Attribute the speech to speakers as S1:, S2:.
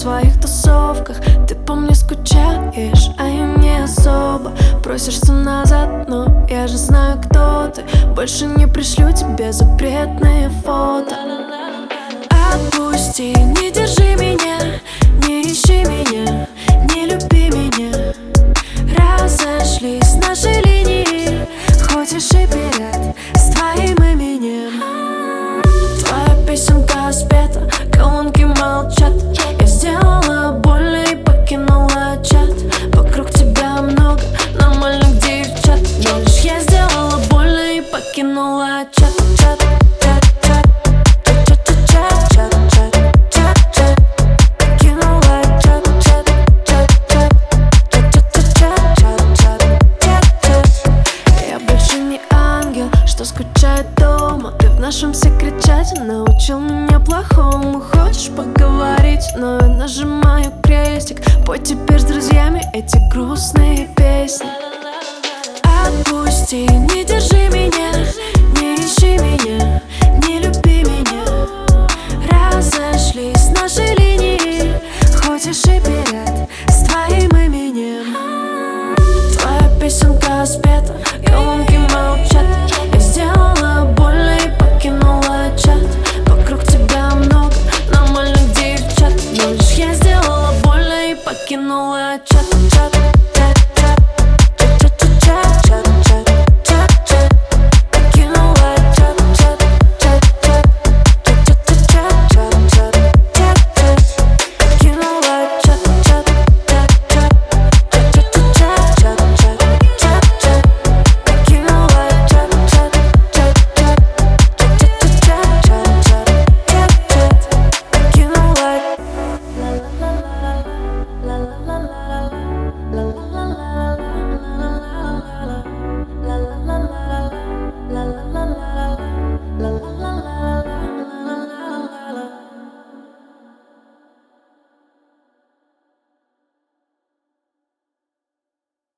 S1: своих тусовках. Ты по мне скучаешь, а я не особо. Просишься назад, но я же знаю, кто ты. Больше не пришлю тебе запретные фото. Отпусти, не держи меня, не ищи меня, не люби меня. Разошлись наши линии, хочешь и пират с твоим именем. Твоя песенка спета, колонки молчат. Я сделала больно и покинула чат. Вокруг тебя много нормальных девчат, но лишь я сделала больно и покинула чат. Скучает дома, ты в нашем секрет-чате научил меня плохому. Хочешь поговорить, но я нажимаю крестик. Пой теперь с друзьями эти грустные песни. Отпусти, не держи меня, не ищи меня, не люби меня. Разошлись наши линии, хочешь и пират с твоим именем. Твоя песенка спета, колонки молчат. Я сделала больно и покинула чат.